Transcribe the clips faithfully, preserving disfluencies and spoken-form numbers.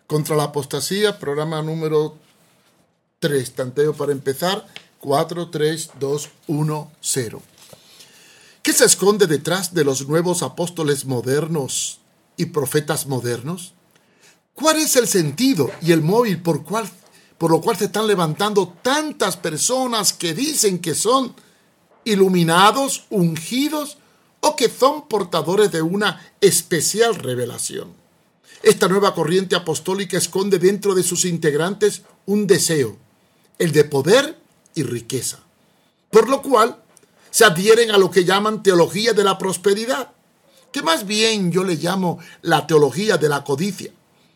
Contra la apostasía, programa número tres, tanteo para empezar, cuatro, tres, dos, uno, cero. ¿Qué se esconde detrás de los nuevos apóstoles modernos y profetas modernos? ¿Cuál es el sentido y el móvil por, cual, por lo cual se están levantando tantas personas que dicen que son iluminados, ungidos o que son portadores de una especial revelación? Esta nueva corriente apostólica esconde dentro de sus integrantes un deseo, el de poder y riqueza, por lo cual se adhieren a lo que llaman teología de la prosperidad, que más bien yo le llamo la teología de la codicia.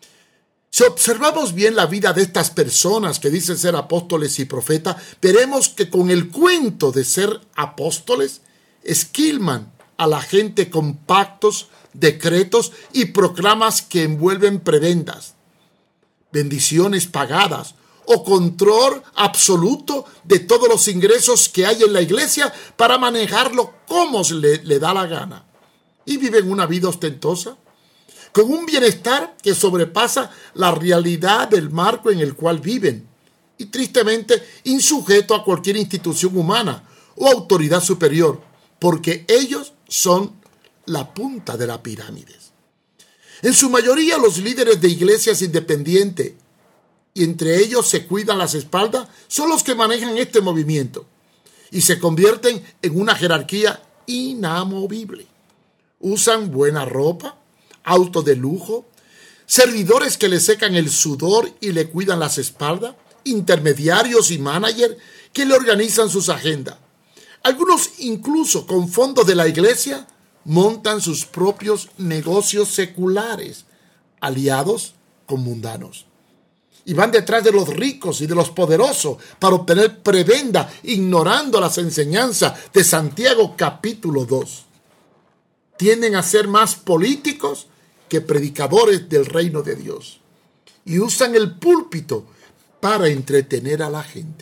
Si observamos bien la vida de estas personas que dicen ser apóstoles y profetas, veremos que con el cuento de ser apóstoles, esquilman a la gente con pactos, decretos y proclamas que envuelven prebendas, bendiciones pagadas o control absoluto de todos los ingresos que hay en la iglesia para manejarlo como se le, le da la gana. Y viven una vida ostentosa, con un bienestar que sobrepasa la realidad del marco en el cual viven, y tristemente insujeto a cualquier institución humana o autoridad superior, porque ellos son la punta de la pirámide. En su mayoría los líderes de iglesias independientes, y entre ellos se cuidan las espaldas, son los que manejan este movimiento y se convierten en una jerarquía inamovible. Usan buena ropa, autos de lujo, servidores que le secan el sudor y le cuidan las espaldas, intermediarios y managers que le organizan sus agendas. Algunos incluso con fondos de la iglesia montan sus propios negocios seculares, aliados con mundanos. Y van detrás de los ricos y de los poderosos para obtener prebenda, ignorando las enseñanzas de Santiago capítulo dos. Tienden a ser más políticos que predicadores del reino de Dios. Y usan el púlpito para entretener a la gente.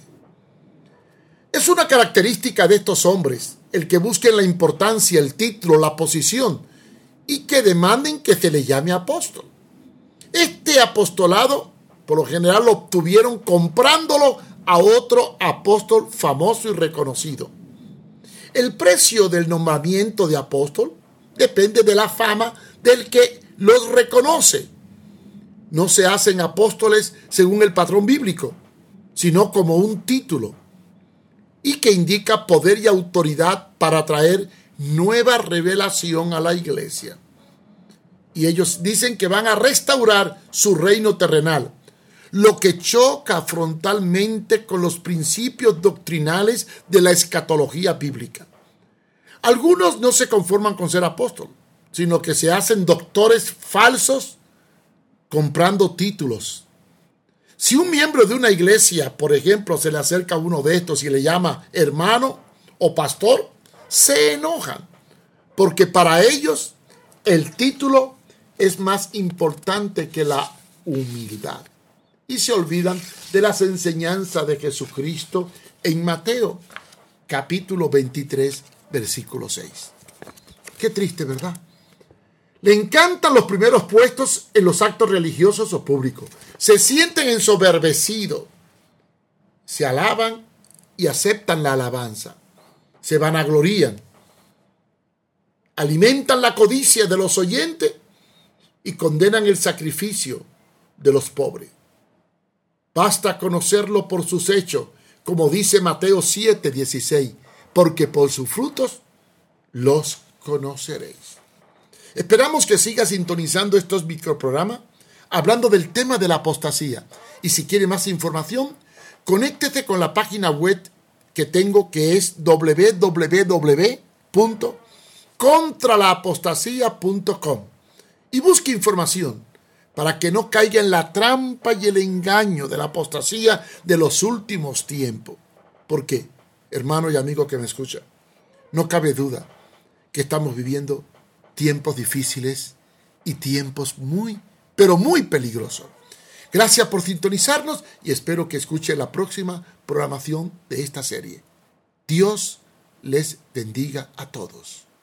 Es una característica de estos hombres el que busquen la importancia, el título, la posición y que demanden que se les llame apóstol. Este apostolado por lo general lo obtuvieron comprándolo a otro apóstol famoso y reconocido. El precio del nombramiento de apóstol depende de la fama del que los reconoce. No se hacen apóstoles según el patrón bíblico, sino como un título, y que indica poder y autoridad para traer nueva revelación a la iglesia. Y ellos dicen que van a restaurar su reino terrenal, lo que choca frontalmente con los principios doctrinales de la escatología bíblica. Algunos no se conforman con ser apóstol, sino que se hacen doctores falsos comprando títulos. Si un miembro de una iglesia, por ejemplo, se le acerca a uno de estos y le llama hermano o pastor, se enojan, porque para ellos el título es más importante que la humildad. Y se olvidan de las enseñanzas de Jesucristo en Mateo, capítulo veintitrés, versículo seis. Qué triste, ¿verdad? Le encantan los primeros puestos en los actos religiosos o públicos. Se sienten ensoberbecidos. Se alaban y aceptan la alabanza. Se vanaglorían. Alimentan la codicia de los oyentes y condenan el sacrificio de los pobres. Basta conocerlo por sus hechos, como dice Mateo siete, dieciséis, porque por sus frutos los conoceréis. Esperamos que siga sintonizando estos microprogramas hablando del tema de la apostasía. Y si quiere más información, conéctese con la página web que tengo, que es doble u doble u doble u punto contra la apostasía punto com, y busque información para que no caiga en la trampa y el engaño de la apostasía de los últimos tiempos. Porque, hermano y amigo que me escucha, no cabe duda que estamos viviendo tiempos difíciles y tiempos muy, pero muy peligrosos. Gracias por sintonizarnos y espero que escuche la próxima programación de esta serie. Dios les bendiga a todos.